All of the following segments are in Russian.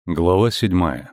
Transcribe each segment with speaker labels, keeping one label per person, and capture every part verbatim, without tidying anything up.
Speaker 1: Глава седьмая.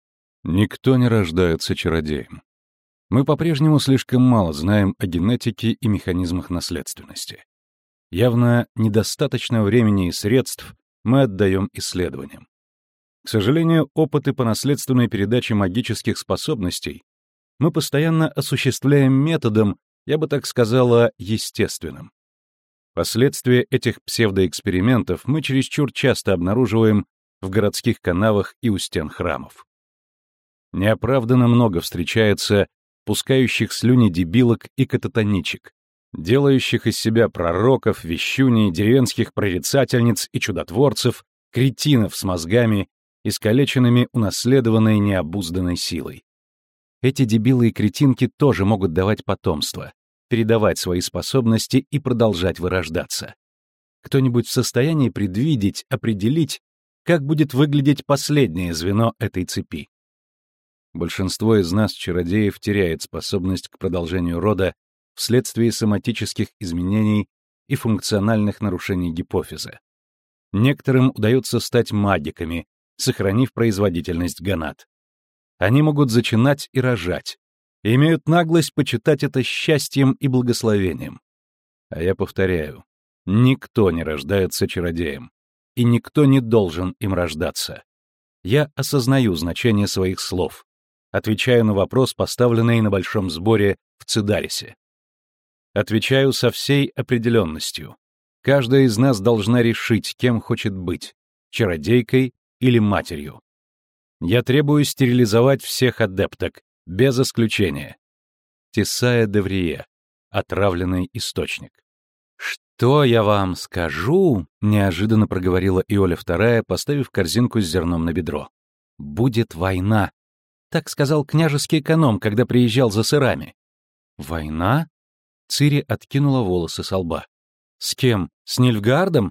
Speaker 1: Никто не рождается чародеем. Мы по-прежнему слишком мало знаем о генетике и механизмах наследственности. Явно недостаточно времени и средств мы отдаем исследованиям. К сожалению, опыты по наследственной передаче магических способностей мы постоянно осуществляем методом, я бы так сказала, естественным. Последствия этих псевдоэкспериментов мы чересчур часто обнаруживаем в городских канавах и у стен храмов. Неоправданно много встречается пускающих слюни дебилок и кататоничек, делающих из себя пророков, вещуней, деревенских прорицательниц и чудотворцев, кретинов с мозгами, искалеченными унаследованной необузданной силой. Эти дебилы и кретинки тоже могут давать потомство, передавать свои способности и продолжать вырождаться. Кто-нибудь в состоянии предвидеть, определить, как будет выглядеть последнее звено этой цепи? Большинство из нас, чародеев, теряет способность к продолжению рода вследствие соматических изменений и функциональных нарушений гипофиза. Некоторым удается стать магиками, сохранив производительность гонад. Они могут зачинать и рожать, и имеют наглость почитать это счастьем и благословением. А я повторяю, никто не рождается чародеем, и никто не должен им рождаться. Я осознаю значение своих слов, отвечаю на вопрос, поставленный на большом сборе в Цидарисе. Отвечаю со всей определенностью. Каждая из нас должна решить, кем хочет быть — чародейкой или матерью. Я требую стерилизовать всех адепток, без исключения. Тесая Деврие, отравленный источник. «Что я вам скажу?» — неожиданно проговорила Иоля вторая, поставив корзинку с зерном на бедро. «Будет война», — так сказал княжеский эконом, когда приезжал за сырами. «Война?» — Цири откинула волосы со лба. «С кем? С Нильфгаардом?»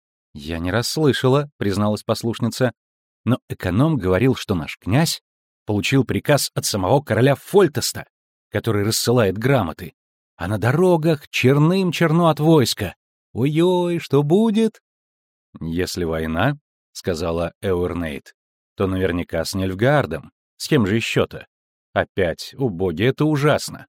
Speaker 1: «Я не расслышала», — призналась послушница. «Но эконом говорил, что наш князь получил приказ от самого короля Фольтеста, который рассылает грамоты. А на дорогах черным черно от войска. Ой-ой, что будет?» «Если война, — сказала Эуэрнейт, — то наверняка с Нильфгаардом. С кем же еще-то? Опять, о боги, это ужасно».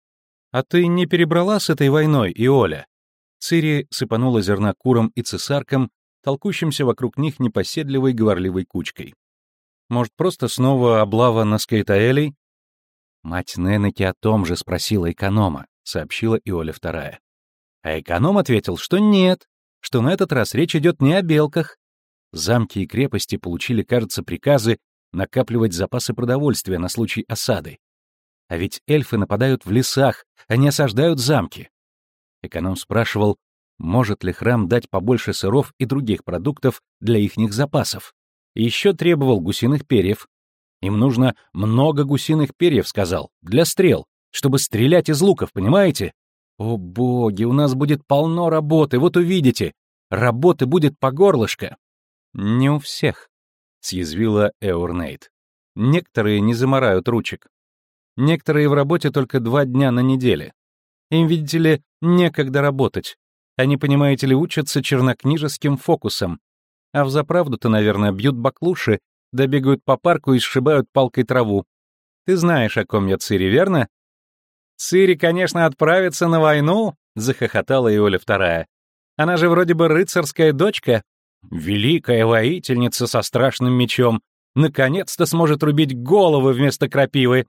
Speaker 1: «А ты не перебрала с этой войной, Иоля?» Цири сыпанула зерна курам и цесаркам, толкущимся вокруг них непоседливой говорливой кучкой. «Может, просто снова облава на Скейтаэлей?» «Мать Ненеки о том же спросила эконома», — сообщила Иоля вторая. А эконом ответил, что нет, что на этот раз речь идет не о белках. Замки и крепости получили, кажется, приказы накапливать запасы продовольствия на случай осады. А ведь эльфы нападают в лесах, а не осаждают замки. Эконом спрашивал, может ли храм дать побольше сыров и других продуктов для ихних запасов. И еще требовал гусиных перьев. Им нужно много гусиных перьев, сказал, для стрел, чтобы стрелять из луков, понимаете? О боги, у нас будет полно работы, вот увидите. Работы будет по горлышко. Не у всех, съязвила Эуэрнейт. Некоторые не замарают ручек. Некоторые в работе только два дня на неделе. Им, видите ли, некогда работать. Они, понимаете ли, учатся чернокнижеским фокусам. А взаправду-то, наверное, бьют баклуши, да бегают по парку и сшибают палкой траву. Ты знаешь, о ком я, Цири, верно? «Цири, конечно, отправится на войну», — захохотала Иоля вторая. «Она же вроде бы рыцарская дочка, великая воительница со страшным мечом, наконец-то сможет рубить головы вместо крапивы».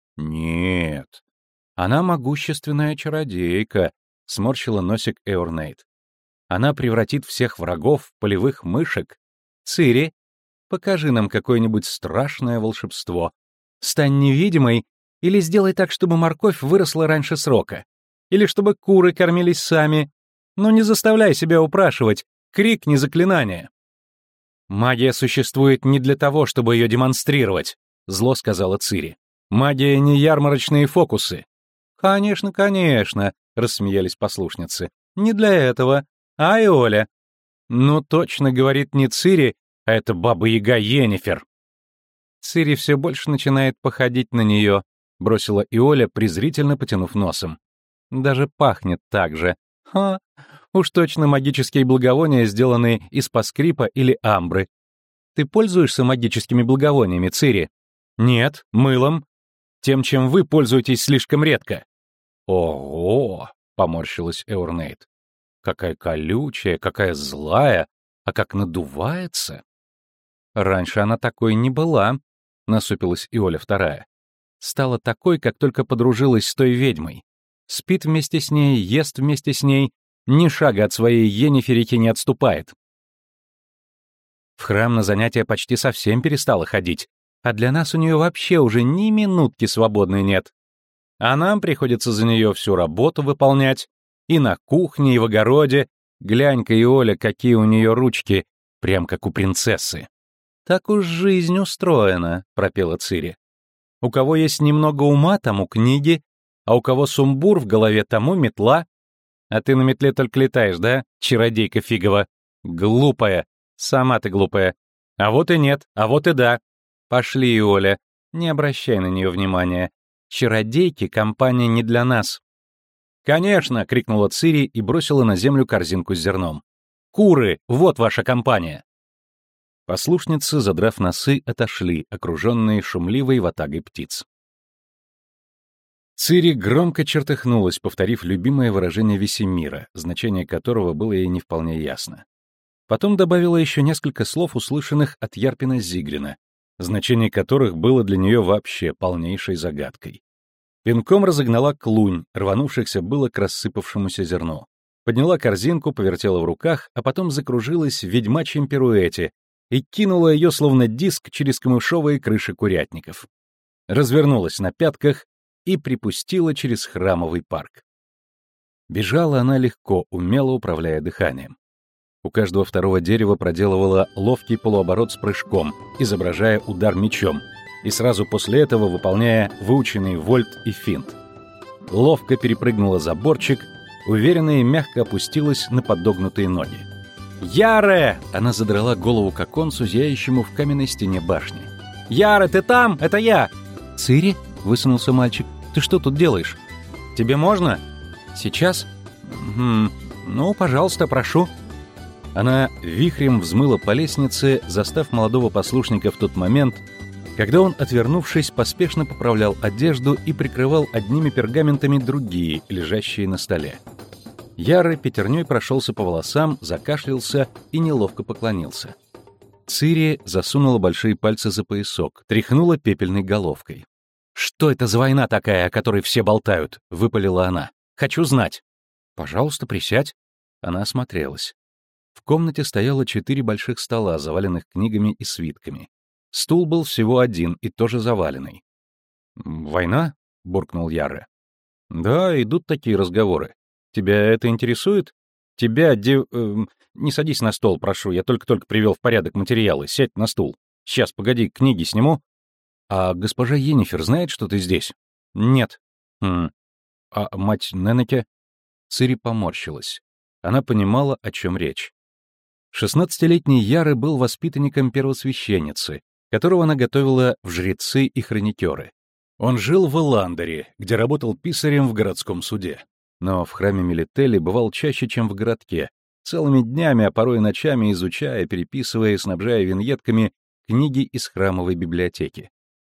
Speaker 1: «Нет, она могущественная чародейка», — сморщила носик Эуэрнейт. «Она превратит всех врагов в полевых мышек. Цири, покажи нам какое-нибудь страшное волшебство. Стань невидимой, или сделай так, чтобы морковь выросла раньше срока. Или чтобы куры кормились сами. Но не заставляй себя упрашивать, крикни заклинание». «Магия существует не для того, чтобы ее демонстрировать», — зло сказала Цири. «Магия не ярмарочные фокусы». «Конечно, конечно», — рассмеялись послушницы. «Не для этого. А Иоля?» «Ну, точно, — говорит, — не Цири, а это баба-яга Йеннифер». «Цири все больше начинает походить на нее», — бросила Иоля, презрительно потянув носом. «Даже пахнет так же. Ха! Уж точно магические благовония, сделанные из паскрипа или амбры. Ты пользуешься магическими благовониями, Цири? Нет, мылом. Тем, чем вы пользуетесь слишком редко. Ого, поморщилась Эурнейд. Какая колючая, какая злая, а как надувается. Раньше она такой не была, насупилась Иоля вторая. Стала такой, как только подружилась с той ведьмой. Спит вместе с ней, ест вместе с ней, ни шага от своей Йенниферики не отступает. В храм на занятия почти совсем перестала ходить, а для нас у нее вообще уже ни минутки свободной нет. А нам приходится за нее всю работу выполнять, и на кухне, и в огороде. Глянь-ка, Иоля, какие у нее ручки, прям как у принцессы. «Так уж жизнь устроена», — пропела Цири. «У кого есть немного ума, тому книги, а у кого сумбур в голове, тому метла. А ты на метле только летаешь, да, чародейка фигова? Глупая, сама ты глупая. А вот и нет, а вот и да. Пошли, Оля, не обращай на нее внимания. Чародейки — компания не для нас». «Конечно!» — крикнула Цири и бросила на землю корзинку с зерном. «Куры, вот ваша компания!» Послушницы, задрав носы, отошли, окруженные шумливой ватагой птиц. Цири громко чертыхнулась, повторив любимое выражение Весемира, значение которого было ей не вполне ясно. Потом добавила еще несколько слов, услышанных от Ярпина Зигрина, значение которых было для нее вообще полнейшей загадкой. Пинком разогнала клунь, рванувшихся было к рассыпавшемуся зерну. Подняла корзинку, повертела в руках, а потом закружилась в ведьмачьем пируэте и кинула ее, словно диск, через камышовые крыши курятников. Развернулась на пятках и припустила через храмовый парк. Бежала она легко, умело управляя дыханием. У каждого второго дерева проделывала ловкий полуоборот с прыжком, изображая удар мечом, и сразу после этого выполняя выученный вольт и финт. Ловко перепрыгнула заборчик, уверенно и мягко опустилась на подогнутые ноги. «Яре!» — она задрала голову к оконцу, зияющему в каменной стене башни. «Яре, ты там? Это я!» «Цири?» — высунулся мальчик. «Ты что тут делаешь?» «Тебе можно?» «Сейчас?» «Хм, ну, пожалуйста, прошу». Она вихрем взмыла по лестнице, застав молодого послушника в тот момент, когда он, отвернувшись, поспешно поправлял одежду и прикрывал одними пергаментами другие, лежащие на столе. Яры пятерней прошелся по волосам, закашлялся и неловко поклонился. Цири засунула большие пальцы за поясок, тряхнула пепельной головкой. «Что это за война такая, о которой все болтают?» — выпалила она. «Хочу знать». «Пожалуйста, присядь». Она осмотрелась. В комнате стояло четыре больших стола, заваленных книгами и свитками. Стул был всего один и тоже заваленный. «Война?» — буркнул Ярре. «Да, идут такие разговоры. Тебя это интересует? Тебя, дев... Э, не садись на стол, прошу, я только-только привел в порядок материалы. Сядь на стул. Сейчас, погоди, книги сниму». «А госпожа Йеннифер знает, что ты здесь?» «Нет». «Хм. А мать Ненеке?» Цири поморщилась. Она понимала, о чем речь. Шестнадцатилетний Яры был воспитанником первосвященницы, которого она готовила в жрецы и хроникеры. Он жил в Эландере, где работал писарем в городском суде. Но в храме Мелители бывал чаще, чем в городке, целыми днями, а порой и ночами изучая, переписывая и снабжая виньетками книги из храмовой библиотеки.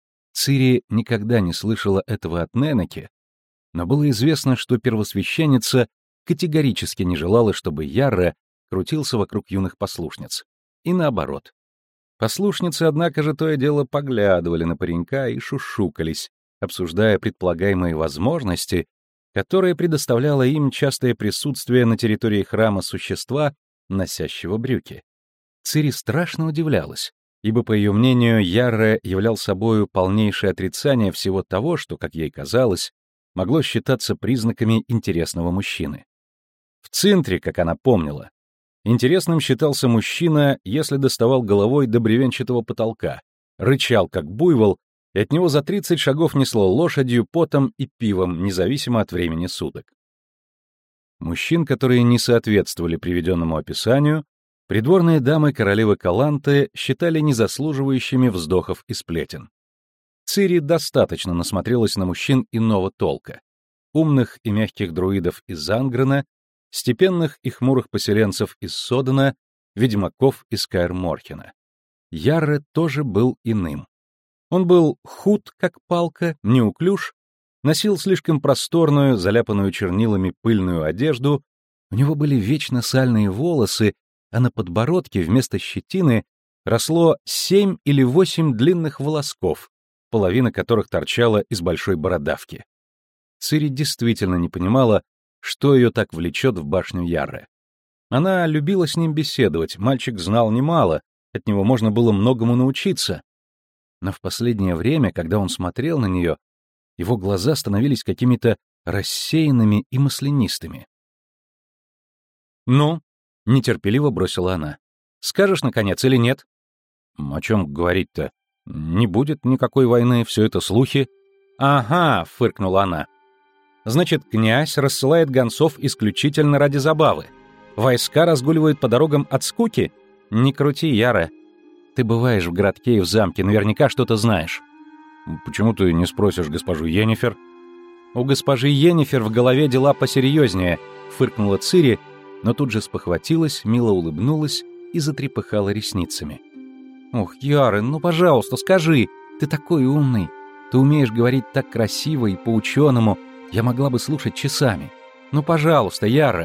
Speaker 1: Цири никогда не слышала этого от Ненеке, но было известно, что первосвященница категорически не желала, чтобы Ярре крутился вокруг юных послушниц. И наоборот. Послушницы, однако же, то и дело поглядывали на паренька и шушукались, обсуждая предполагаемые возможности, которые предоставляло им частое присутствие на территории храма существа, носящего брюки. Цири страшно удивлялась, ибо, по ее мнению, Ярре являл собою полнейшее отрицание всего того, что, как ей казалось, могло считаться признаками интересного мужчины. В центре, как она помнила, интересным считался мужчина, если доставал головой до бревенчатого потолка, рычал как буйвол, и от него за тридцать шагов несло лошадью, потом и пивом, независимо от времени суток. Мужчин, которые не соответствовали приведенному описанию, придворные дамы королевы Каланты считали незаслуживающими вздохов и сплетен. Цири достаточно насмотрелась на мужчин иного толка, умных и мягких друидов из Ангрена, степенных и хмурых поселенцев из Содена, ведьмаков из Каэр-Морхена. Ярре тоже был иным. Он был худ, как палка, неуклюж, носил слишком просторную, заляпанную чернилами пыльную одежду, у него были вечно сальные волосы, а на подбородке вместо щетины росло семь или восемь длинных волосков, половина которых торчала из большой бородавки. Цири действительно не понимала, что ее так влечет в башню Ярре. Она любила с ним беседовать, мальчик знал немало, от него можно было многому научиться. Но в последнее время, когда он смотрел на нее, его глаза становились какими-то рассеянными и маслянистыми. «Ну?» — нетерпеливо бросила она. «Скажешь, наконец, или нет?» «О чем говорить-то? Не будет никакой войны, все это слухи». «Ага», — фыркнула она. «Значит, князь рассылает гонцов исключительно ради забавы. Войска разгуливают по дорогам от скуки? Не крути, Яра. Ты бываешь в городке и в замке, наверняка что-то знаешь». «Почему ты не спросишь госпожу Йеннифер?» «У госпожи Йеннифер в голове дела посерьезнее», — фыркнула Цири, но тут же спохватилась, мило улыбнулась и затрепыхала ресницами. «Ох, Яра, ну, пожалуйста, скажи, ты такой умный. Ты умеешь говорить так красиво и по-ученому. Я могла бы слушать часами. Ну, пожалуйста, Яра».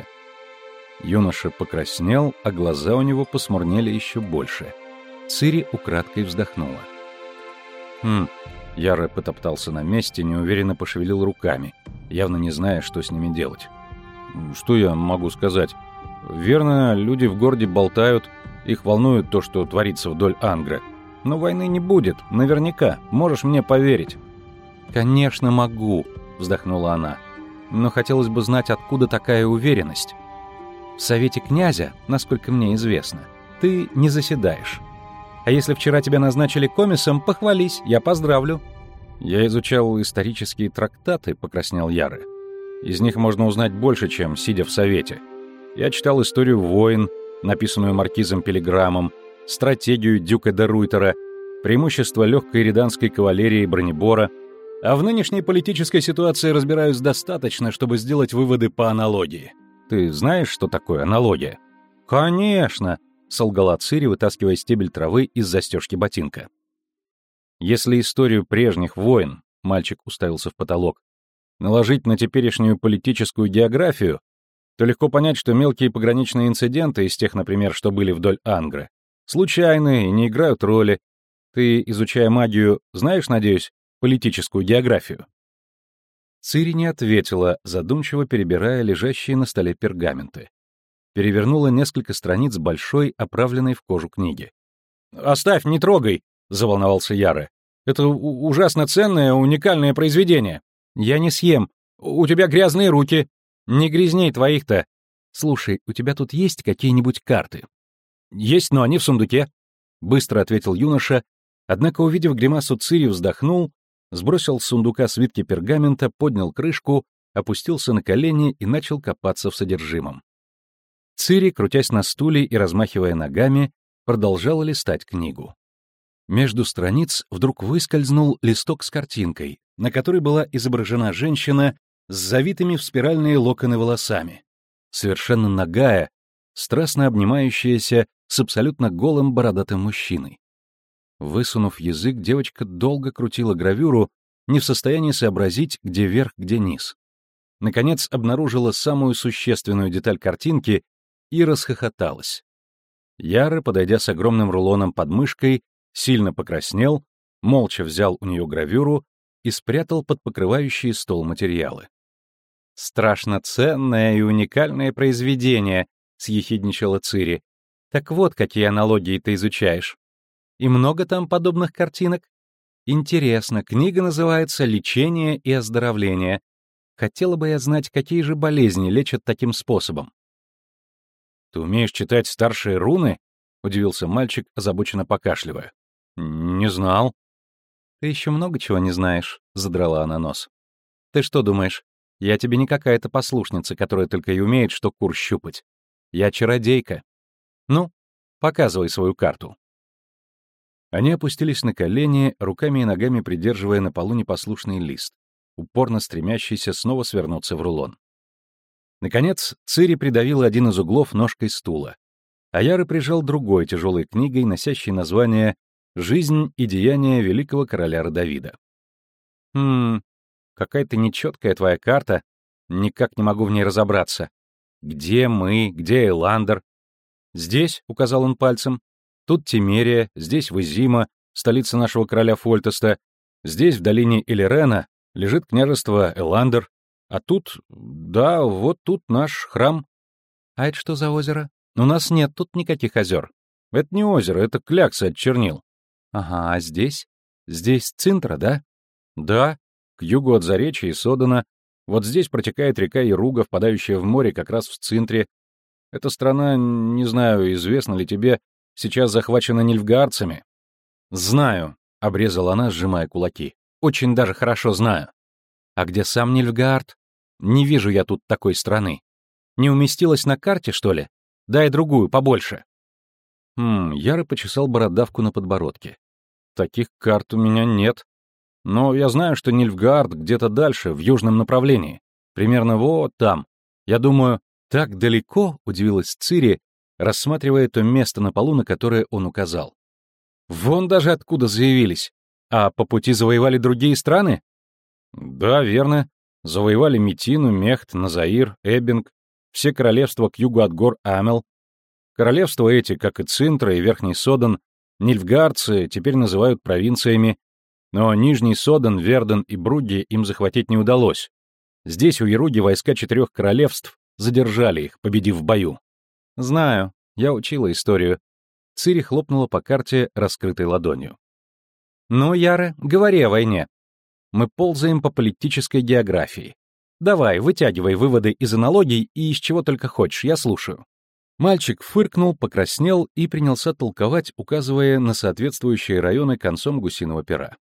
Speaker 1: Юноша покраснел, а глаза у него посмурнели еще больше. Цири украдкой вздохнула. «Хм...» Яра потоптался на месте, неуверенно пошевелил руками, явно не зная, что с ними делать. «Что я могу сказать? Верно, люди в городе болтают, их волнует то, что творится вдоль Ангра. Но войны не будет, наверняка, можешь мне поверить». «Конечно, могу», — вздохнула она. «Но хотелось бы знать, откуда такая уверенность. В совете князя, насколько мне известно, ты не заседаешь. А если вчера тебя назначили комиссом, похвались, я поздравлю». «Я изучал исторические трактаты», — покраснел Ярре. «Из них можно узнать больше, чем сидя в совете. Я читал историю войн, написанную маркизом Пилиграмом, стратегию дюка де Руйтера, преимущества легкой риданской кавалерии и бронебора, а в нынешней политической ситуации разбираюсь достаточно, чтобы сделать выводы по аналогии. Ты знаешь, что такое аналогия?» «Конечно!» — солгала Цири, вытаскивая стебель травы из застежки ботинка. «Если историю прежних войн, — мальчик уставился в потолок, — наложить на теперешнюю политическую географию, то легко понять, что мелкие пограничные инциденты, из тех, например, что были вдоль Ангра, случайные и не играют роли. Ты, изучая магию, знаешь, надеюсь, политическую географию?» Цири не ответила, задумчиво перебирая лежащие на столе пергаменты. Перевернула несколько страниц большой, оправленной в кожу книги. «Оставь, не трогай!» — заволновался Ярре. «Это ужасно ценное, уникальное произведение. Я не съем. У тебя грязные руки. Не грязней твоих-то. Слушай, у тебя тут есть какие-нибудь карты?» «Есть, но они в сундуке», — быстро ответил юноша, однако, увидев гримасу Цири, вздохнул, сбросил с сундука свитки пергамента, поднял крышку, опустился на колени и начал копаться в содержимом. Цири, крутясь на стуле и размахивая ногами, продолжала листать книгу. Между страниц вдруг выскользнул листок с картинкой, на которой была изображена женщина с завитыми в спиральные локоны волосами, совершенно нагая, страстно обнимающаяся с абсолютно голым бородатым мужчиной. Высунув язык, девочка долго крутила гравюру, не в состоянии сообразить, где верх, где низ. Наконец обнаружила самую существенную деталь картинки и расхохоталась. Ярре, подойдя с огромным рулоном под мышкой, сильно покраснел, молча взял у нее гравюру и спрятал под покрывающие стол материалы. «Страшно ценное и уникальное произведение», — съехидничала Цири. «Так вот, какие аналогии ты изучаешь. И много там подобных картинок? Интересно, книга называется «Лечение и оздоровление». Хотела бы я знать, какие же болезни лечат таким способом». «Ты умеешь читать старшие руны?» — удивился мальчик, озабоченно покашливая. «Не знал». «Ты еще много чего не знаешь», — задрала она нос. «Ты что думаешь, я тебе не какая-то послушница, которая только и умеет, что кур щупать. Я чародейка. Ну, показывай свою карту». Они опустились на колени, руками и ногами придерживая на полу непослушный лист, упорно стремящийся снова свернуться в рулон. Наконец, Цири придавила один из углов ножкой стула, А Яры прижал другой тяжелой книгой, носящей название «Жизнь и деяния великого короля Родовида». «Хм, какая-то нечеткая твоя карта, никак не могу в ней разобраться. Где мы, где Эландер? Здесь, — указал он пальцем, — тут Тимерия, здесь Визима, столица нашего короля Фольтеста, здесь, в долине Элирена, лежит княжество Эландер, а тут, да, вот тут наш храм». «А это что за озеро? У нас нет тут никаких озер». «Это не озеро, это клякса от чернил». «Ага, а здесь? Здесь Цинтра, да?» «Да, к югу от Заречья и Содена. Вот здесь протекает река Яруга, впадающая в море как раз в Цинтре. Эта страна, не знаю, известна ли тебе, сейчас захвачена нильфгаарцами». «Знаю», — обрезала она, сжимая кулаки. «Очень даже хорошо знаю». «А где сам Нильфгаард? Не вижу я тут такой страны. Не уместилась на карте, что ли? Дай другую, побольше». Хм, Яра почесал бородавку на подбородке. «Таких карт у меня нет. Но я знаю, что Нильфгаард где-то дальше, в южном направлении. Примерно вот там. Я думаю, так далеко», — удивилась Цири, рассматривая то место на полу, на которое он указал. «Вон даже откуда заявились. А по пути завоевали другие страны?» «Да, верно. Завоевали Метину, Мехт, Назаир, Эббинг, все королевства к югу от гор Амел. Королевства эти, как и Цинтра и Верхний Соден, нильфгаарцы теперь называют провинциями, но Нижний Соден, Верден и Бруги им захватить не удалось. Здесь у Яруги войска четырех королевств задержали их, победив в бою». «Знаю, я учила историю». Цири хлопнула по карте раскрытой ладонью. «Ну, Яра, говори о войне. Мы ползаем по политической географии. Давай, вытягивай выводы из аналогий и из чего только хочешь, я слушаю». Мальчик фыркнул, покраснел и принялся толковать, указывая на соответствующие районы концом гусиного пера.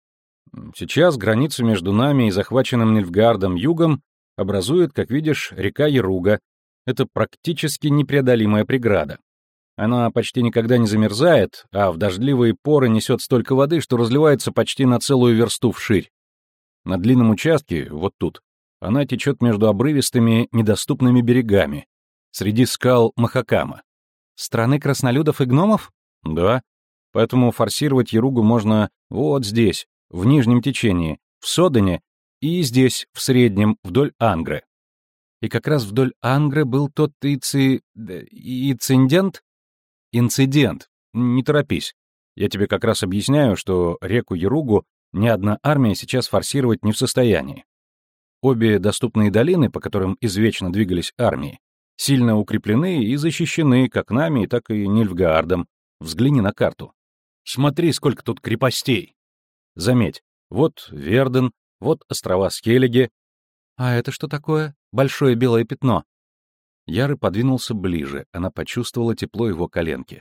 Speaker 1: «Сейчас границу между нами и захваченным Нильфгаардом югом образует, как видишь, река Яруга. Это практически непреодолимая преграда. Она почти никогда не замерзает, а в дождливые поры несет столько воды, что разливается почти на целую версту вширь. На длинном участке, вот тут, она течет между обрывистыми, недоступными берегами, среди скал Махакама. Страны краснолюдов и гномов? Да. Поэтому форсировать Яругу можно вот здесь, в нижнем течении, в Содене, и здесь, в среднем, вдоль Ангры. И как раз вдоль Ангры был тот ици... инцидент? Инцидент. Не торопись. Я тебе как раз объясняю, что реку Яругу ни одна армия сейчас форсировать не в состоянии. Обе доступные долины, по которым извечно двигались армии, сильно укреплены и защищены как нами, так и Нильфгаардом. Взгляни на карту. Смотри, сколько тут крепостей. Заметь, вот Верден, вот острова Скеллиги. А это что такое? Большое белое пятно. Яры подвинулся ближе, она почувствовала тепло его коленки.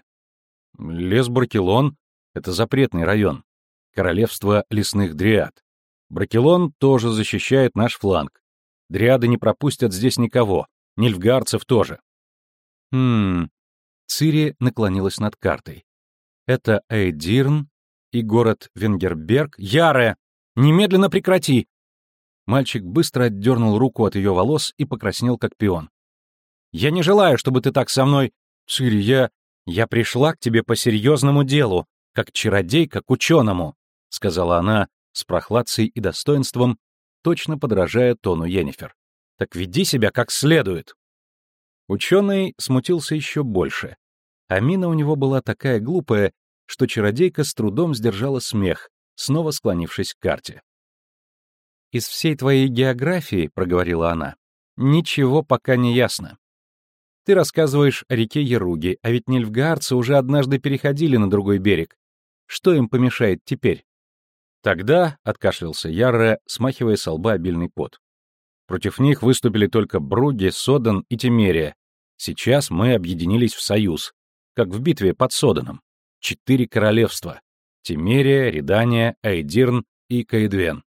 Speaker 1: Лес Бракелон — это запретный район. Королевство лесных дриад. Бракелон тоже защищает наш фланг. Дриады не пропустят здесь никого, нильфгаарцев тоже. Хм... Цири наклонилась над картой. Это Эйдирн и город Венгерберг. Яре! Немедленно прекрати! Мальчик быстро отдернул руку от ее волос и покраснел, как пион. «Я не желаю, чтобы ты так со мной...» «Цири, я... я пришла к тебе по серьезному делу, как чародейка к ученому», — сказала она с прохладцей и достоинством, точно подражая тону Йеннифер. «Так веди себя как следует». Ученый смутился еще больше, а мина у него была такая глупая, что чародейка с трудом сдержала смех, снова склонившись к карте. «Из всей твоей географии, — проговорила она, — ничего пока не ясно. Ты рассказываешь о реке Яруги, а ведь нильфгаарцы уже однажды переходили на другой берег. Что им помешает теперь?» Тогда, — откашлялся Ярре, смахивая со лба обильный пот, — против них выступили только Бруги, Соден и Тимерия. Сейчас мы объединились в союз, как в битве под Соденом. Четыре королевства — Тимерия, Редания, Эйдирн и Каэдвен.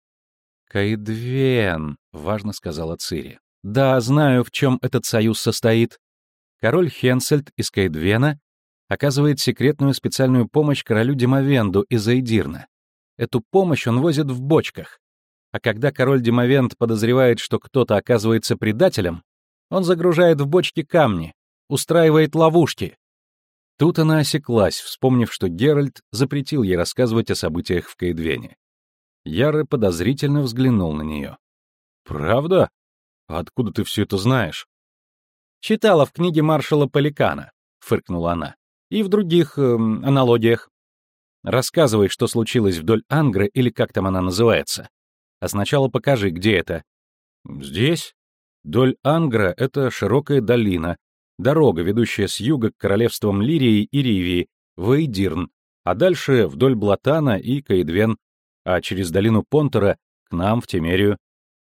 Speaker 1: «Каэдвен», — важно сказала Цири. «Да, знаю, в чем этот союз состоит. Король Хенсельд из Каэдвена оказывает секретную специальную помощь королю Димовенду из Эйдирна. Эту помощь он возит в бочках. А когда король Димовенд подозревает, что кто-то оказывается предателем, он загружает в бочки камни, устраивает ловушки. Тут она осеклась, вспомнив, что Геральт запретил ей рассказывать о событиях в Кейдвене. Ярре подозрительно взглянул на нее. «Правда? А откуда ты все это знаешь?» «Читала в книге маршала Пеликана», — фыркнула она, — «и в других эм, аналогиях. Рассказывай, что случилось вдоль Ангры или как там она называется. А сначала покажи, где это». «Здесь? Доль Ангра — это широкая долина, дорога, ведущая с юга к королевствам Лирии и Ривии, в Эйдирн, а дальше вдоль Блатана и Кейдвен, а через долину Понтера к нам, в Темерию».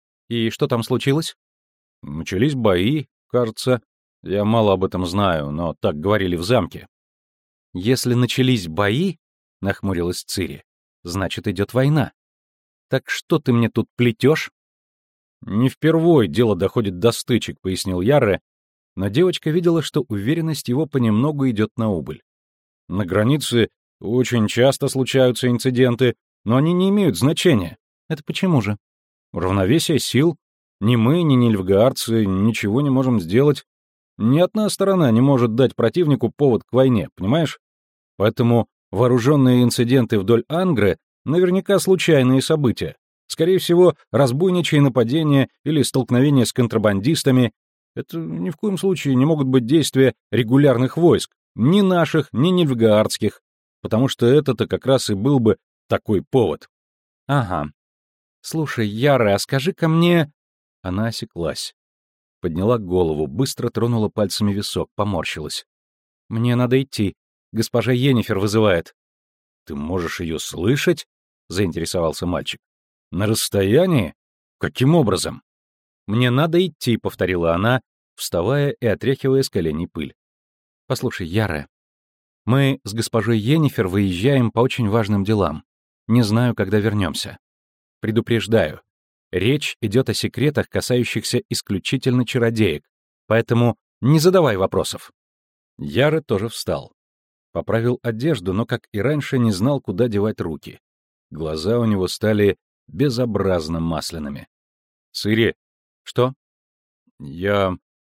Speaker 1: «И что там случилось?» «Начались бои, кажется. Я мало об этом знаю, но так говорили в замке». «Если начались бои, — нахмурилась Цири, — значит, идет война. Так что ты мне тут плетешь?» «Не впервой дело доходит до стычек», — пояснил Ярре, но девочка видела, что уверенность его понемногу идет на убыль. «На границе очень часто случаются инциденты, но они не имеют значения». «Это почему же?» «Равновесие сил. Ни мы, ни нильфгаарцы ничего не можем сделать. Ни одна сторона не может дать противнику повод к войне, понимаешь? Поэтому вооруженные инциденты вдоль Ангры наверняка случайные события. Скорее всего, разбойничьи нападения или столкновения с контрабандистами. Это ни в коем случае не могут быть действия регулярных войск, ни наших, ни нильфгаардских, потому что это-то как раз и был бы такой повод». «Ага. Слушай, Ярре, а скажи-ка мне...» Она осеклась. Подняла голову, быстро тронула пальцами висок, поморщилась. «Мне надо идти. Госпожа Йеннифер вызывает». «Ты можешь ее слышать?» — заинтересовался мальчик. «На расстоянии? Каким образом?» «Мне надо идти», — повторила она, вставая и отряхивая с коленей пыль. «Послушай, Ярре, мы с госпожой Йеннифер выезжаем по очень важным делам. Не знаю, когда вернемся. Предупреждаю, речь идет о секретах, касающихся исключительно чародеек, поэтому не задавай вопросов». Ярре тоже встал. Поправил одежду, но, как и раньше, не знал, куда девать руки. Глаза у него стали безобразно масляными. «Цири!» «Что?» «Я...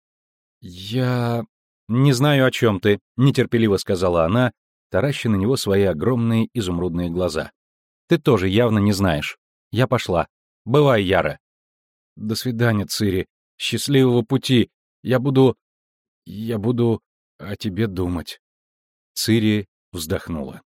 Speaker 1: я... не знаю, о чем ты», — нетерпеливо сказала она, тараща на него свои огромные изумрудные глаза. «Ты тоже явно не знаешь. Я пошла. Бывай, Ярре». «До свидания, Цири. Счастливого пути. Я буду... я буду о тебе думать». Цири вздохнула.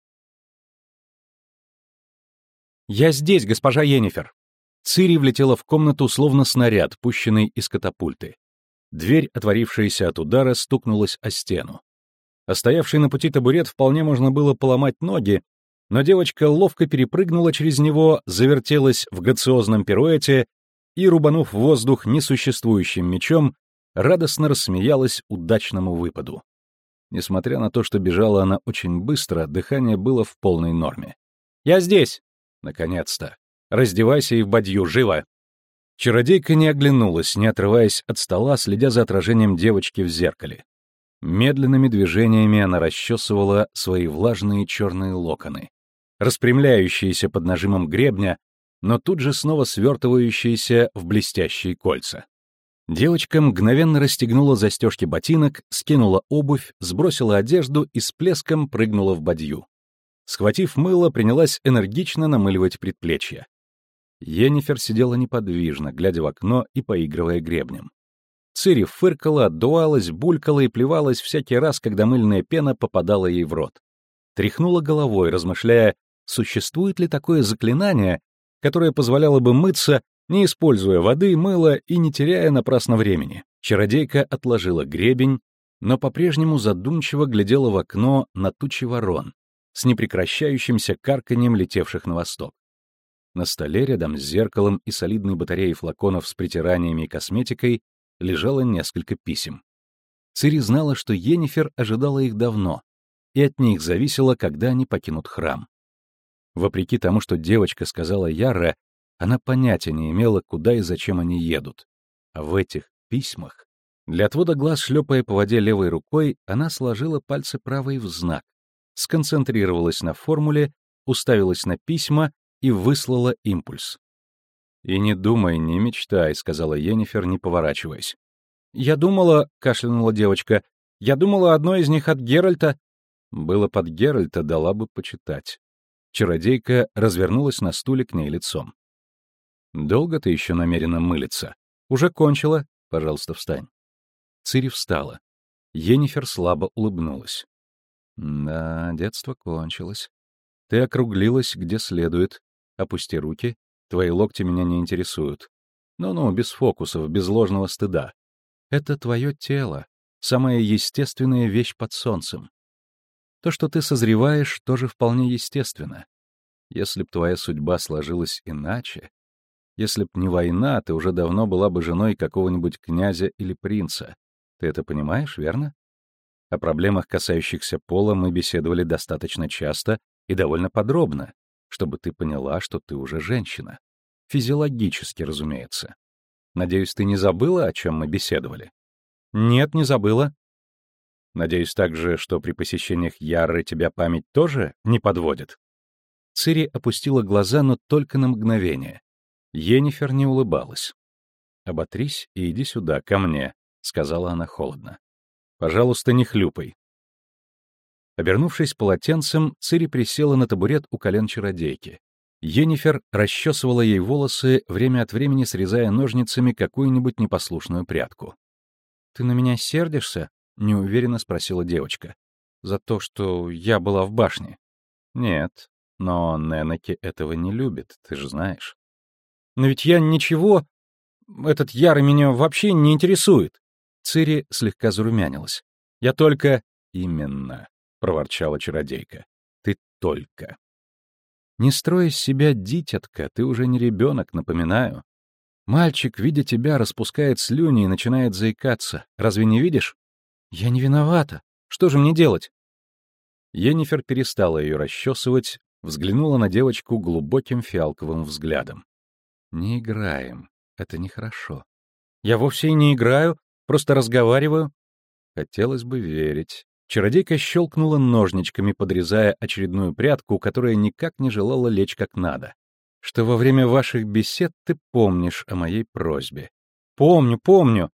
Speaker 1: «Я здесь, госпожа Йеннифер». Цири влетела в комнату, словно снаряд, пущенный из катапульты. Дверь, отворившаяся от удара, стукнулась о стену. А стоявший на пути табурет вполне можно было поломать ноги, но девочка ловко перепрыгнула через него, завертелась в грациозном пируэте и, рубанув воздух несуществующим мечом, радостно рассмеялась удачному выпаду. Несмотря на то, что бежала она очень быстро, дыхание было в полной норме. «Я здесь!» «Наконец-то! Раздевайся и в бадью, живо!» Чародейка не оглянулась, не отрываясь от стола, следя за отражением девочки в зеркале. Медленными движениями она расчесывала свои влажные черные локоны, распрямляющиеся под нажимом гребня, но тут же снова свертывающиеся в блестящие кольца. Девочка мгновенно расстегнула застежки ботинок, скинула обувь, сбросила одежду и с плеском прыгнула в бадью. Схватив мыло, принялась энергично намыливать предплечья. Йеннифер сидела неподвижно, глядя в окно и поигрывая гребнем. Цири фыркала, отдувалась, булькала и плевалась всякий раз, когда мыльная пена попадала ей в рот. Тряхнула головой, размышляя, существует ли такое заклинание, которое позволяло бы мыться, не используя воды, мыла и не теряя напрасно времени. Чародейка отложила гребень, но по-прежнему задумчиво глядела в окно на тучи ворон, с непрекращающимся карканьем летевших на восток. На столе рядом с зеркалом и солидной батареей флаконов с притираниями и косметикой лежало несколько писем. Цири знала, что Йеннифер ожидала их давно, и от них зависело, когда они покинут храм. Вопреки тому, что девочка сказала Ярре, она понятия не имела, куда и зачем они едут. А в этих письмах... Для отвода глаз, шлепая по воде левой рукой, она сложила пальцы правой в знак, сконцентрировалась на формуле, уставилась на письма и выслала импульс. «И не думай, не мечтай», — сказала Йеннифер, не поворачиваясь. «Я думала», — кашлянула девочка, — «я думала, одно из них от Геральта, Было под Геральта, дала бы почитать. Чародейка развернулась на стуле к ней лицом. «Долго ты еще намерена мылиться? Уже кончила? Пожалуйста, встань». Цири встала. Йеннифер слабо улыбнулась. «Да, детство кончилось. Ты округлилась где следует. Опусти руки. Твои локти меня не интересуют. Ну-ну, без фокусов, без ложного стыда. Это твое тело, самая естественная вещь под солнцем. То, что ты созреваешь, тоже вполне естественно. Если б твоя судьба сложилась иначе, если б не война, ты уже давно была бы женой какого-нибудь князя или принца. Ты это понимаешь, верно? О проблемах, касающихся пола, мы беседовали достаточно часто и довольно подробно, чтобы ты поняла, что ты уже женщина. Физиологически, разумеется. Надеюсь, ты не забыла, о чем мы беседовали? Нет, не забыла. Надеюсь также, что при посещениях Ярры тебя память тоже не подводит. Цири опустила глаза, но только на мгновение. Йеннифер не улыбалась. «Оботрись и иди сюда, ко мне», — сказала она холодно. «Пожалуйста, не хлюпай». Обернувшись полотенцем, Цири присела на табурет у колен чародейки. Йеннифер расчесывала ей волосы, время от времени срезая ножницами какую-нибудь непослушную прядку. «Ты на меня сердишься?» — неуверенно спросила девочка. «За то, что я была в башне?» «Нет, но Ненеки этого не любит, ты же знаешь». «Но ведь я ничего... Этот Яр меня вообще не интересует». Цири слегка зарумянилась. «Я только...» «Именно», — проворчала чародейка. «Ты только...» «Не строй из себя дитятка, ты уже не ребенок, напоминаю. Мальчик, видя тебя, распускает слюни и начинает заикаться. Разве не видишь?» «Я не виновата. Что же мне делать?» Йеннифер перестала ее расчесывать, взглянула на девочку глубоким фиалковым взглядом. «Не играем. Это нехорошо». «Я вовсе и не играю, просто разговариваю». Хотелось бы верить. Чародейка щелкнула ножничками, подрезая очередную прядку, которая никак не желала лечь как надо. «Что во время ваших бесед ты помнишь о моей просьбе». «Помню, помню».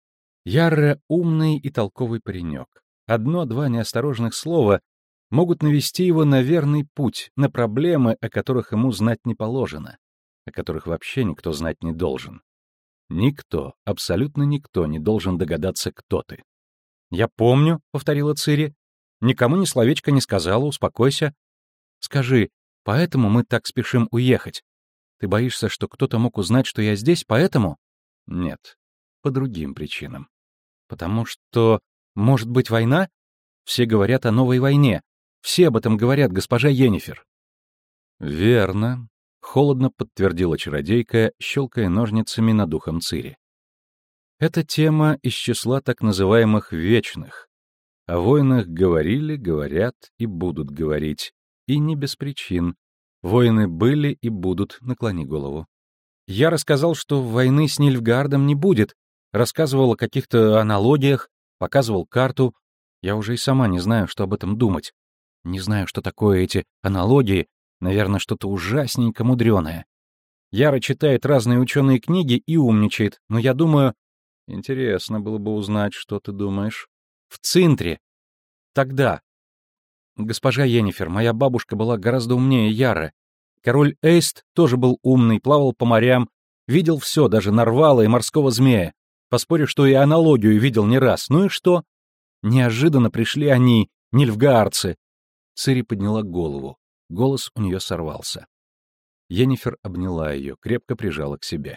Speaker 1: Ярре — умный и толковый паренек. Одно-два неосторожных слова могут навести его на верный путь, на проблемы, о которых ему знать не положено, о которых вообще никто знать не должен. Никто, абсолютно никто не должен догадаться, кто ты. «Я помню», — повторила Цири. «Никому ни словечко не сказала, успокойся. Скажи, поэтому мы так спешим уехать? Ты боишься, что кто-то мог узнать, что я здесь, поэтому?» «Нет, по другим причинам. Потому что, может быть, война? Все говорят о новой войне. Все об этом говорят, госпожа Йеннифер». «Верно», — холодно подтвердила чародейка, щелкая ножницами над ухом Цири. «Это тема из числа так называемых вечных. О войнах говорили, говорят и будут говорить. И не без причин. Войны были и будут, наклони голову. Я рассказал, что войны с Нильфгаардом не будет, рассказывал о каких-то аналогиях, показывал карту. Я уже и сама не знаю, что об этом думать. Не знаю, что такое эти аналогии, наверное, что-то ужасненько мудреное. Яра читает разные ученые книги и умничает, но я думаю... Интересно было бы узнать, что ты думаешь. В Цинтре. Тогда. Госпожа Йеннифер, моя бабушка была гораздо умнее Яры. Король Эйст тоже был умный, плавал по морям, видел все, даже нарвала и морского змея. Поспорю, что и аналогию видел не раз. Ну и что? Неожиданно пришли они, нильфгаардцы. Цири подняла голову. Голос у нее сорвался. Йеннифер обняла ее, крепко прижала к себе.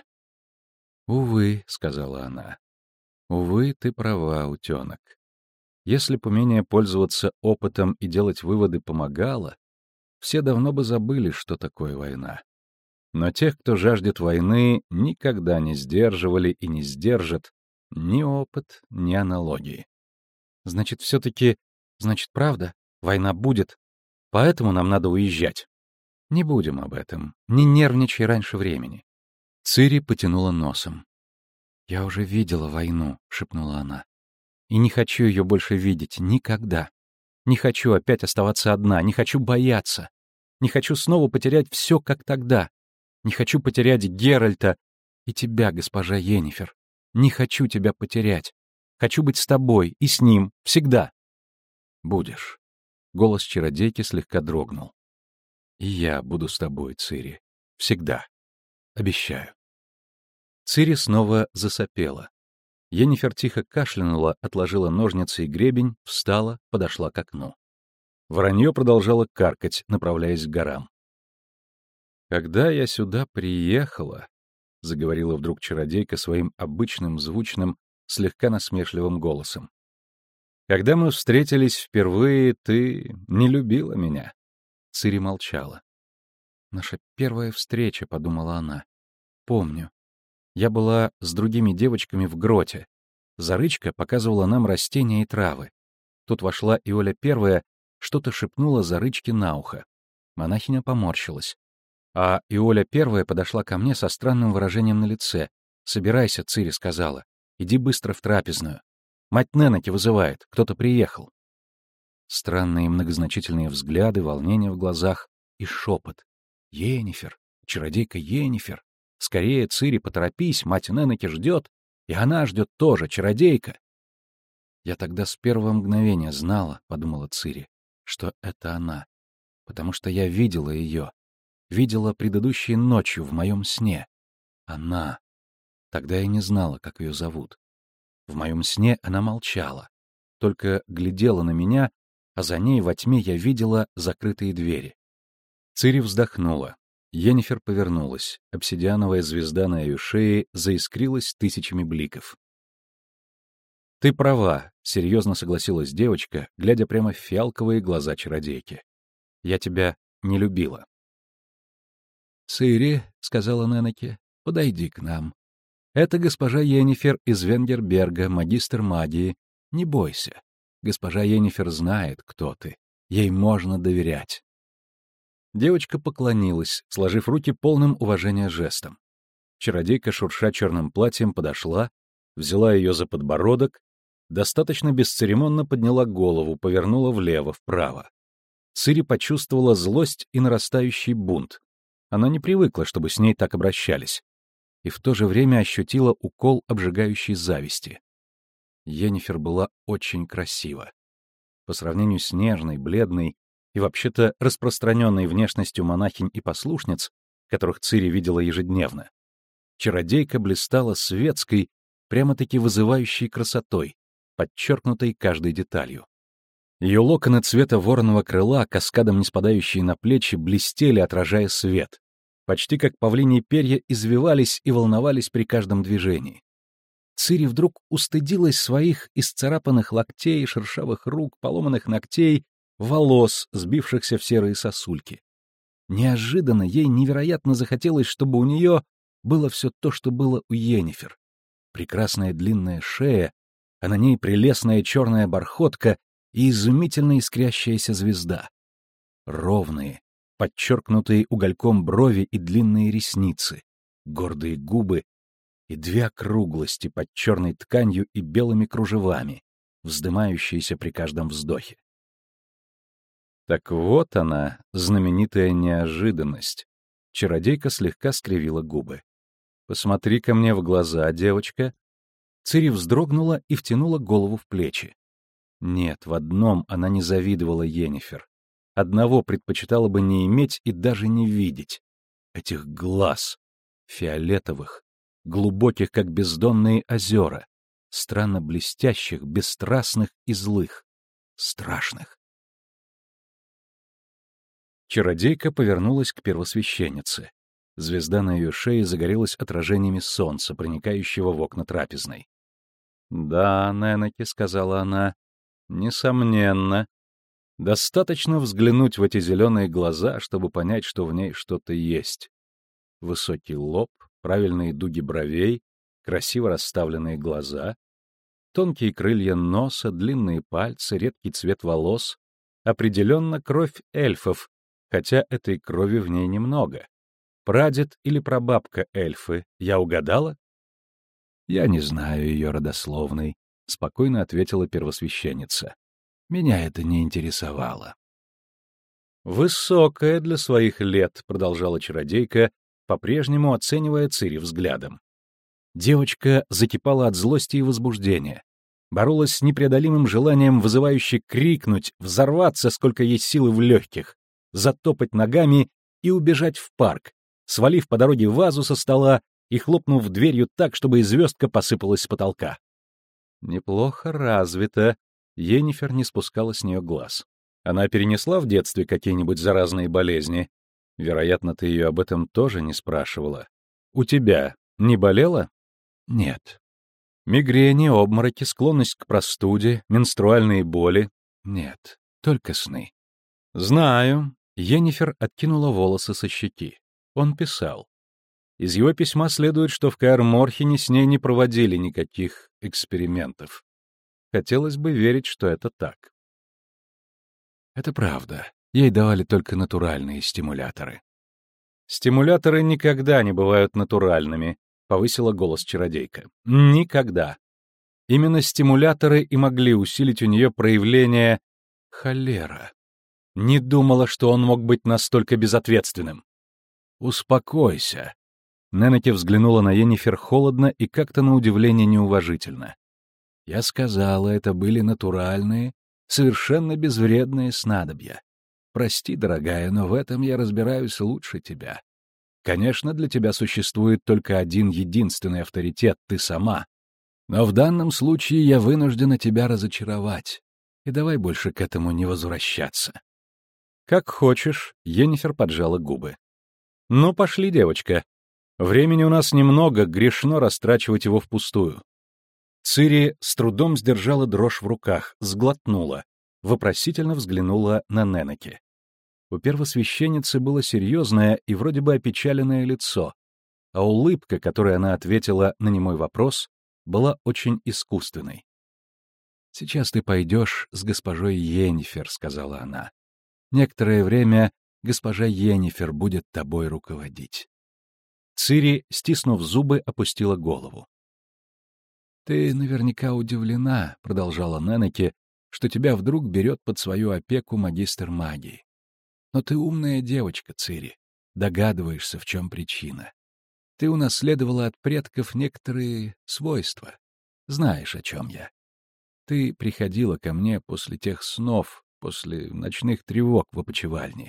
Speaker 1: «Увы», — сказала она, — «увы, ты права, утенок. Если б умение пользоваться опытом и делать выводы помогало, все давно бы забыли, что такое война. Но тех, кто жаждет войны, никогда не сдерживали и не сдержат ни опыт, ни аналогии. Значит, все-таки, значит, правда, война будет, поэтому нам надо уезжать. Не будем об этом, не нервничай раньше времени». Цири потянула носом. «Я уже видела войну», — шепнула она. «И не хочу ее больше видеть никогда. Не хочу опять оставаться одна, не хочу бояться. Не хочу снова потерять все, как тогда. Не хочу потерять Геральта и тебя, госпожа Йеннифер. Не хочу тебя потерять. Хочу быть с тобой и с ним всегда». «Будешь. Голос чародейки слегка дрогнул. «И я буду с тобой, Цири. Всегда. Обещаю». Цири снова засопела. Йеннифер тихо кашлянула, отложила ножницы и гребень, встала, подошла к окну. Воронье продолжало каркать, направляясь к горам. «Когда я сюда приехала», — заговорила вдруг чародейка своим обычным, звучным, слегка насмешливым голосом, «когда мы встретились впервые, ты не любила меня». Цири молчала. «Наша первая встреча», — подумала она. «Помню. Я была с другими девочками в гроте. Зарычка показывала нам растения и травы. Тут вошла Иоля первая, что-то шепнула Зарычке на ухо. Монахиня поморщилась. А Иоля первая подошла ко мне со странным выражением на лице. «Собирайся», — Цири сказала. «Иди быстро в трапезную. Мать Ненеки вызывает, кто-то приехал». Странные многозначительные взгляды, волнение в глазах и шепот. «Йеннифер, чародейка Йеннифер. Скорее, Цири, поторопись, мать Ненеки ждет, и она ждет тоже, чародейка». «Я тогда с первого мгновения знала», — подумала Цири, — «что это она, потому что я видела ее, видела предыдущей ночью в моем сне. Она. Тогда я не знала, как ее зовут. В моем сне она молчала, только глядела на меня, а за ней во тьме я видела закрытые двери». Цири вздохнула. Йеннифер повернулась. Обсидиановая звезда на ее шее заискрилась тысячами бликов. «Ты права», — серьезно согласилась девочка, глядя прямо в фиалковые глаза чародейки. «Я тебя не любила». «Цири», — сказала Ненеки, — «подойди к нам. Это госпожа Йеннифер из Венгерберга, магистр магии. Не бойся. Госпожа Йеннифер знает, кто ты. Ей можно доверять». Девочка поклонилась, сложив руки полным уважения жестом. Чародейка, шурша черным платьем, подошла, взяла ее за подбородок, достаточно бесцеремонно подняла голову, повернула влево, вправо. Цири почувствовала злость и нарастающий бунт. Она не привыкла, чтобы с ней так обращались. И в то же время ощутила укол обжигающей зависти. Йеннифер была очень красива. По сравнению с нежной, бледной и вообще-то распространенной внешностью монахинь и послушниц, которых Цири видела ежедневно, чародейка блистала светской, прямо-таки вызывающей красотой, подчеркнутой каждой деталью. Ее локоны цвета вороного крыла, каскадом не спадающие на плечи, блестели, отражая свет. Почти как павлиньи перья извивались и волновались при каждом движении. Цири вдруг устыдилась своих исцарапанных локтей, шершавых рук, поломанных ногтей, волос, сбившихся в серые сосульки. Неожиданно ей невероятно захотелось, чтобы у нее было все то, что было у Йеннифер. Прекрасная длинная шея, а на ней прелестная черная бархотка и изумительно искрящаяся звезда. Ровные, подчеркнутые угольком брови и длинные ресницы, гордые губы и две округлости под черной тканью и белыми кружевами, вздымающиеся при каждом вздохе. Так вот она, знаменитая неожиданность. Чародейка слегка скривила губы. «Посмотри ко мне в глаза, девочка». Цири вздрогнула и втянула голову в плечи. Нет, в одном она не завидовала Йеннифер. Одного предпочитала бы не иметь и даже не видеть. Этих глаз, фиолетовых, глубоких, как бездонные озера, странно блестящих, бесстрастных и злых, страшных. Чародейка повернулась к первосвященнице. Звезда на ее шее загорелась отражениями солнца, проникающего в окна трапезной. «Да, Ненеки», — сказала она, — «несомненно. Достаточно взглянуть в эти зеленые глаза, чтобы понять, что в ней что-то есть. Высокий лоб, правильные дуги бровей, красиво расставленные глаза, тонкие крылья носа, длинные пальцы, редкий цвет волос. Определенно кровь эльфов, хотя этой крови в ней немного. Прадед или прабабка эльфы, я угадала?» «Я не знаю ее родословной», — спокойно ответила первосвященница. «Меня это не интересовало». «Высокая для своих лет», — продолжала чародейка, по-прежнему оценивая Цири взглядом. Девочка закипала от злости и возбуждения. боролась с непреодолимым желанием вызывающе крикнуть, взорваться, сколько есть силы в легких, затопать ногами и убежать в парк, свалив по дороге вазу со стола и хлопнув дверью так, чтобы и звездка посыпалась с потолка. Неплохо развито. Йеннифер не спускала с нее глаз. Она перенесла в детстве какие-нибудь заразные болезни? Вероятно, ты ее об этом тоже не спрашивала. У тебя не болело? Нет. Мигрени, обмороки, склонность к простуде, менструальные боли? Нет, только сны. Знаю. Йеннифер откинула волосы со щеки. Он писал. Из его письма следует, что в Каэр-Морхене с ней не проводили никаких экспериментов. Хотелось бы верить, что это так. Это правда. Ей давали только натуральные стимуляторы. Стимуляторы никогда не бывают натуральными, повысила голос чародейка. Никогда. Именно стимуляторы и могли усилить у нее проявление холера. Не думала, что он мог быть настолько безответственным. Успокойся. Ненеке взглянула на Йеннифер холодно и как-то на удивление неуважительно. Я сказала, это были натуральные, совершенно безвредные снадобья. Прости, дорогая, но в этом я разбираюсь лучше тебя. Конечно, для тебя существует только один единственный авторитет — ты сама. Но в данном случае я вынуждена тебя разочаровать. И давай больше к этому не возвращаться. Как хочешь, Йеннифер поджала губы. Ну, пошли, девочка. Времени у нас немного, грешно растрачивать его впустую. Цири с трудом сдержала дрожь в руках, сглотнула, вопросительно взглянула на Ненеке. У первосвященницы было серьезное и вроде бы опечаленное лицо, а улыбка, которой она ответила на немой вопрос, была очень искусственной. «Сейчас ты пойдешь с госпожой Йеннифер», — сказала она. «Некоторое время госпожа Йеннифер будет тобой руководить». Цири, стиснув зубы, опустила голову. «Ты наверняка удивлена», — продолжала Ненеке, «что тебя вдруг берет под свою опеку магистр магии. Но ты умная девочка, Цири, догадываешься, в чем причина. Ты унаследовала от предков некоторые свойства. Знаешь, о чем я. Ты приходила ко мне после тех снов, после ночных тревог в опочивальне.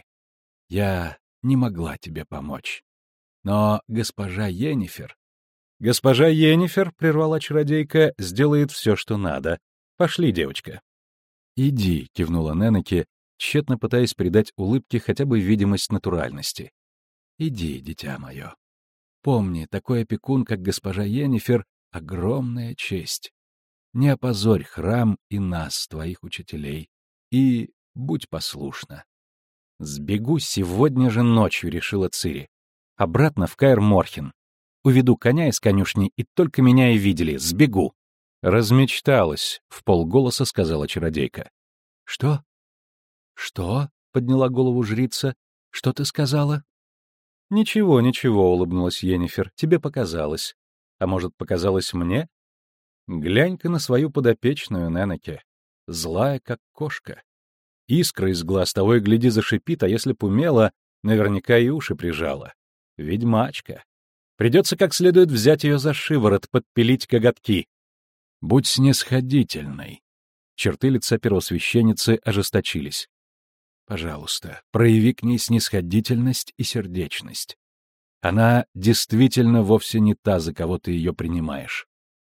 Speaker 1: Я не могла тебе помочь. Но госпожа Йеннифер...» «Госпожа Йеннифер», — прервала чародейка, — «сделает все, что надо. Пошли, девочка». «Иди», — кивнула Ненеке, тщетно пытаясь придать улыбке хотя бы видимость натуральности. «Иди, дитя мое. Помни, такой опекун, как госпожа Йеннифер, — огромная честь. Не опозорь храм и нас, твоих учителей, и будь послушна». «Сбегу сегодня же ночью», — решила Цири. «Обратно в Каэр-Морхен. Уведу коня из конюшни, и только меня и видели. Сбегу». «Размечталась», — вполголоса сказала чародейка. «Что? Что?» — подняла голову жрица. «Что ты сказала?» «Ничего, ничего», — улыбнулась Йеннифер. «Тебе показалось. А может, показалось мне? Глянь-ка на свою подопечную, Ненеке. Злая, как кошка. Искра из глаз того и гляди зашипит, а если б умела, наверняка и уши прижала. Ведьмачка. Придется как следует взять ее за шиворот, подпилить коготки. Будь снисходительной». Черты лица первосвященницы ожесточились. «Пожалуйста, прояви к ней снисходительность и сердечность. Она действительно вовсе не та, за кого ты ее принимаешь».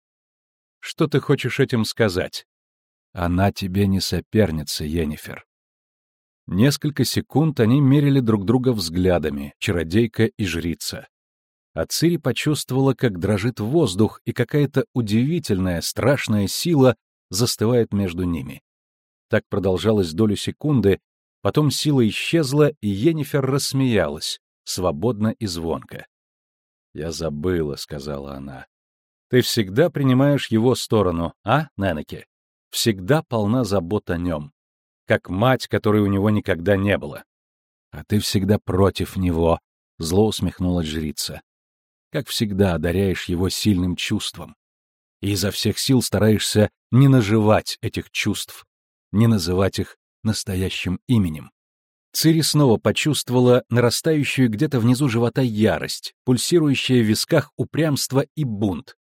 Speaker 1: «Что ты хочешь этим сказать?» «Она тебе не соперница, Йеннифер». Несколько секунд они мерили друг друга взглядами, чародейка и жрица. А Цири почувствовала, как дрожит воздух, и какая-то удивительная, страшная сила застывает между ними. Так продолжалось долю секунды, потом сила исчезла, и Йеннифер рассмеялась, свободно и звонко. «Я забыла», — сказала она. «Ты всегда принимаешь его сторону, а, Ненеке? Всегда полна забот о нем, как мать, которой у него никогда не было». «А ты всегда против него», — зло усмехнулась жрица. «Как всегда одаряешь его сильным чувством. И изо всех сил стараешься не наживать этих чувств, не называть их настоящим именем». Цири снова почувствовала нарастающую где-то внизу живота ярость, пульсирующее в висках упрямство и бунт.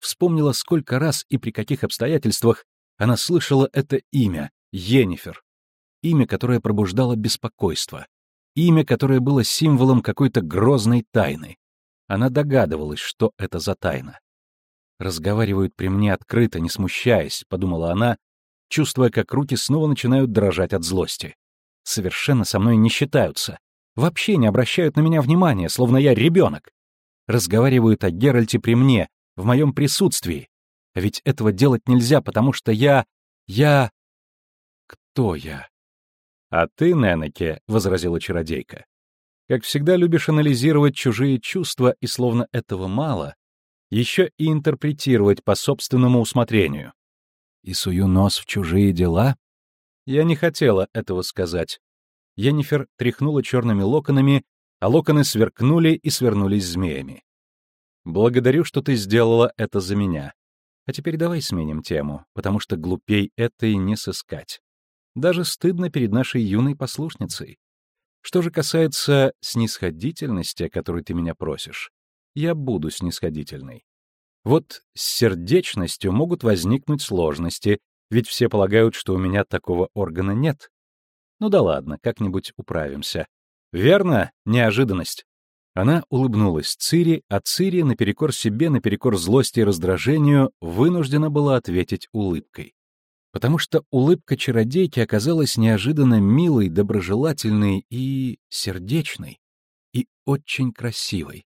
Speaker 1: Вспомнила, сколько раз и при каких обстоятельствах она слышала это имя — Йеннифер. Имя, которое пробуждало беспокойство. Имя, которое было символом какой-то грозной тайны. Она догадывалась, что это за тайна. «Разговаривают при мне открыто, не смущаясь», — подумала она, чувствуя, как руки снова начинают дрожать от злости. «Совершенно со мной не считаются. Вообще не обращают на меня внимания, словно я ребенок. Разговаривают о Геральте при мне, в моем присутствии. А ведь этого делать нельзя, потому что я... я... Кто я?» «А ты, Ненеке», — возразила чародейка, «как всегда любишь анализировать чужие чувства, и словно этого мало, еще и интерпретировать по собственному усмотрению. И сую нос в чужие дела?» Я не хотела этого сказать. Йеннифер тряхнула черными локонами, а локоны сверкнули и свернулись змеями. «Благодарю, что ты сделала это за меня. А теперь давай сменим тему, потому что глупей этой не сыскать. Даже стыдно перед нашей юной послушницей. Что же касается снисходительности, о которой ты меня просишь, я буду снисходительной. Вот с сердечностью могут возникнуть сложности, ведь все полагают, что у меня такого органа нет. Ну да ладно, как-нибудь управимся. Верно? Неожиданность». Она улыбнулась Цири, а Цири, наперекор себе, наперекор злости и раздражению, вынуждена была ответить улыбкой. Потому что улыбка чародейки оказалась неожиданно милой, доброжелательной и сердечной, и очень красивой.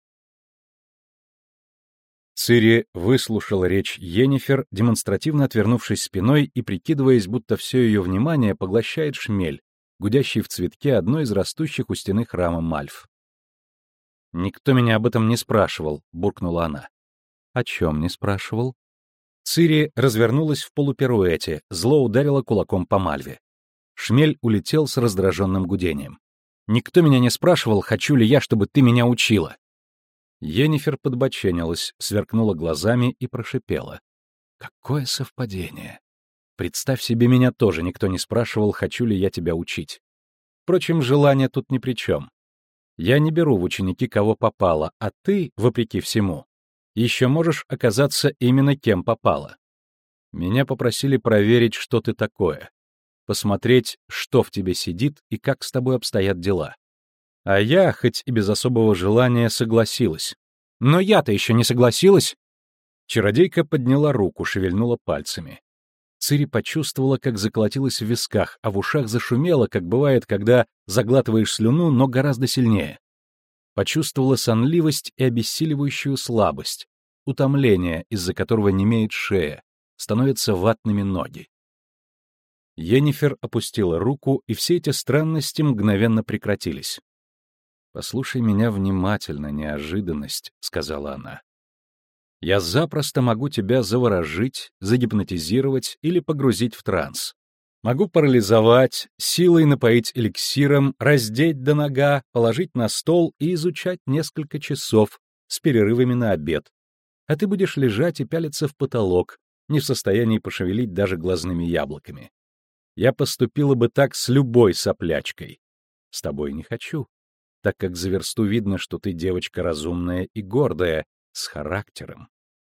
Speaker 1: Цири выслушала речь Йеннифер, демонстративно отвернувшись спиной и прикидываясь, будто все ее внимание поглощает шмель, гудящий в цветке одной из растущих у стены храма Мальф. «Никто меня об этом не спрашивал», — буркнула она. «О чем не спрашивал?» Цири развернулась в полупируэте, зло ударила кулаком по Мальве. Шмель улетел с раздраженным гудением. «Никто меня не спрашивал, хочу ли я, чтобы ты меня учила». Йеннифер подбоченилась, сверкнула глазами и прошипела. «Какое совпадение! Представь себе, меня тоже никто не спрашивал, хочу ли я тебя учить. Впрочем, желание тут ни при чем. Я не беру в ученики кого попало, а ты, вопреки всему, еще можешь оказаться именно кем попало. Меня попросили проверить, что ты такое, посмотреть, что в тебе сидит и как с тобой обстоят дела. А я, хоть и без особого желания, согласилась. Но я-то еще не согласилась!» Чародейка подняла руку, шевельнула пальцами. Цири почувствовала, как заколотилось в висках, а в ушах зашумело, как бывает, когда заглатываешь слюну, но гораздо сильнее. Почувствовала сонливость и обессиливающую слабость, утомление, из-за которого немеет шея, становятся ватными ноги. Йеннифер опустила руку, и все эти странности мгновенно прекратились. «Послушай меня внимательно, неожиданность», — сказала она. «Я запросто могу тебя заворожить, загипнотизировать или погрузить в транс. Могу парализовать, силой напоить эликсиром, раздеть до нога, положить на стол и изучать несколько часов с перерывами на обед. А ты будешь лежать и пялиться в потолок, не в состоянии пошевелить даже глазными яблоками. Я поступила бы так с любой соплячкой. С тобой не хочу, так как за версту видно, что ты девочка разумная и гордая, с характером.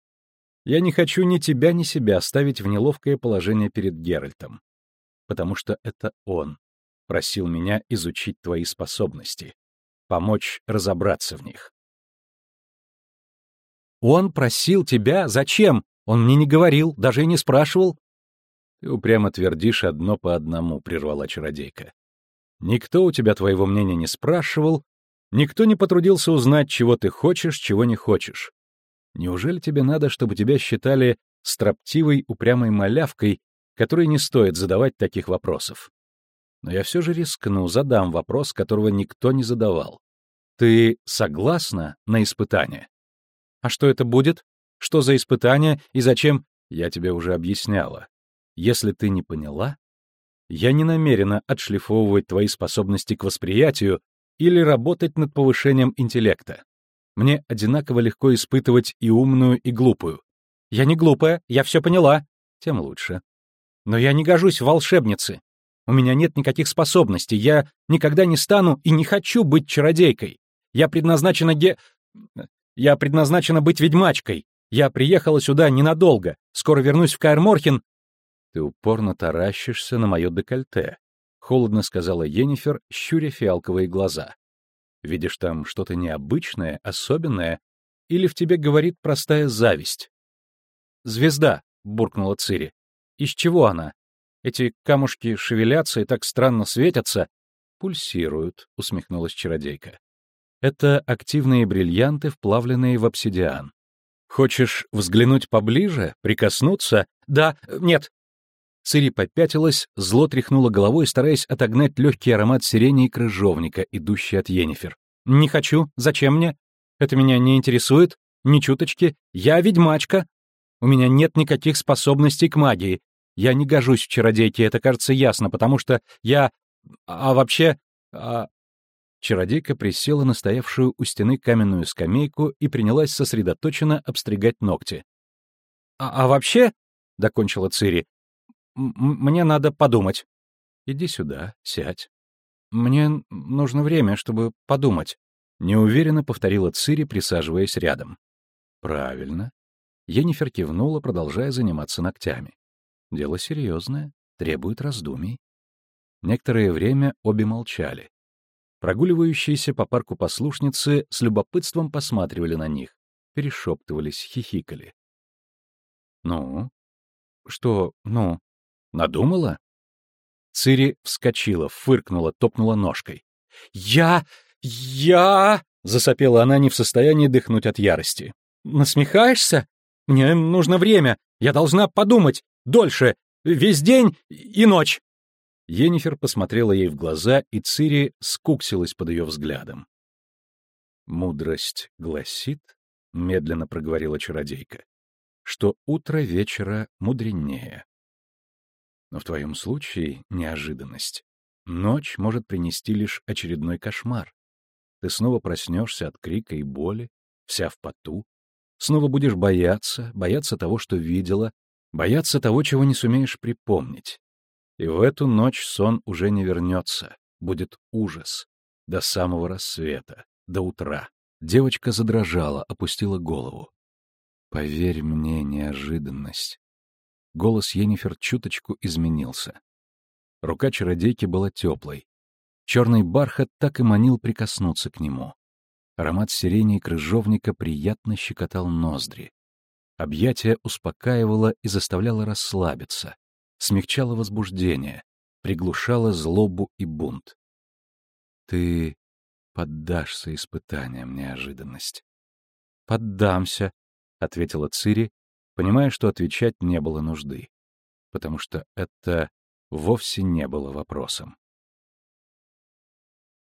Speaker 1: Я не хочу ни тебя, ни себя ставить в неловкое положение перед Геральтом, потому что это он просил меня изучить твои способности, помочь разобраться в них». «Он просил тебя? Зачем? Он мне не говорил, даже и не спрашивал». «Ты упрямо твердишь одно по одному», — прервала чародейка. «Никто у тебя твоего мнения не спрашивал, никто не потрудился узнать, чего ты хочешь, чего не хочешь. Неужели тебе надо, чтобы тебя считали строптивой, упрямой малявкой, которой не стоит задавать таких вопросов? Но я все же рискну, задам вопрос, которого никто не задавал. Ты согласна на испытание?» «А что это будет? Что за испытание и зачем?» «Я тебе уже объясняла. Если ты не поняла, я не намерена отшлифовывать твои способности к восприятию или работать над повышением интеллекта. Мне одинаково легко испытывать и умную, и глупую. Я не глупая, я все поняла. Тем лучше. Но я не гожусь в волшебницы. У меня нет никаких способностей, я никогда не стану и не хочу быть чародейкой. Я предназначена ге... Я предназначена быть ведьмачкой.
Speaker 2: Я приехала сюда ненадолго. Скоро вернусь в Каэр-Морхен».
Speaker 1: «Ты упорно таращишься на мое декольте», — холодно сказала Йеннифер, щуря фиалковые глаза. «Видишь там что-то необычное, особенное, или в тебе говорит простая зависть?»
Speaker 2: «Звезда», — буркнула Цири. «Из чего она? Эти камушки шевелятся и так странно светятся».
Speaker 1: «Пульсируют», — усмехнулась чародейка. «Это активные бриллианты, вплавленные в обсидиан. Хочешь взглянуть поближе, прикоснуться?»
Speaker 2: «Да, нет».
Speaker 1: Цири попятилась, зло тряхнула головой, стараясь отогнать легкий аромат сирени и крыжовника, идущий от Йеннифер.
Speaker 2: «Не хочу. Зачем мне? Это меня не интересует. Ни чуточки. Я ведьмачка. У меня нет никаких способностей к магии. Я не гожусь в чародейке, это кажется ясно, потому что я... А вообще... А...»
Speaker 1: Чародейка присела на стоявшую у стены каменную скамейку и принялась сосредоточенно обстригать ногти.
Speaker 2: «А, а вообще...» — докончила Цири. «Мне надо подумать».
Speaker 1: «Иди сюда, сядь».
Speaker 2: «Мне нужно время, чтобы подумать»,
Speaker 1: — неуверенно повторила Цири, присаживаясь рядом. «Правильно». Йеннифер кивнула, продолжая заниматься ногтями. «Дело серьезное, требует раздумий». Некоторое время обе молчали. Прогуливающиеся по парку послушницы с любопытством посматривали на них, перешептывались, хихикали. «Ну? Что «ну»? Надумала?» Цири вскочила, фыркнула, топнула ножкой.
Speaker 2: «Я... я...» — засопела она, не в состоянии дыхнуть от ярости. «Насмехаешься? Мне нужно время. Я должна подумать. Дольше. Весь день и ночь».
Speaker 1: Йеннифер посмотрела ей в глаза, и Цири скуксилась под ее взглядом. «Мудрость гласит, — медленно проговорила чародейка, — что утро вечера мудренее. Но в твоем случае неожиданность. Ночь может принести лишь очередной кошмар. Ты снова проснешься от крика и боли, вся в поту, снова будешь бояться, бояться того, что видела, бояться того, чего не сумеешь припомнить. И в эту ночь сон уже не вернется, будет ужас. До самого рассвета, до утра». Девочка задрожала, опустила голову. «Поверь мне, неожиданность». Голос Йеннифер чуточку изменился. Рука чародейки была теплой. Черный бархат так и манил прикоснуться к нему. Аромат сирени и крыжовника приятно щекотал ноздри. Объятие успокаивало и заставляло расслабиться, смягчало возбуждение, приглушало злобу и бунт. «Ты поддашься испытаниям, неожиданность». «Поддамся», — ответила Цири, понимая, что отвечать не было нужды, потому что это вовсе не было вопросом.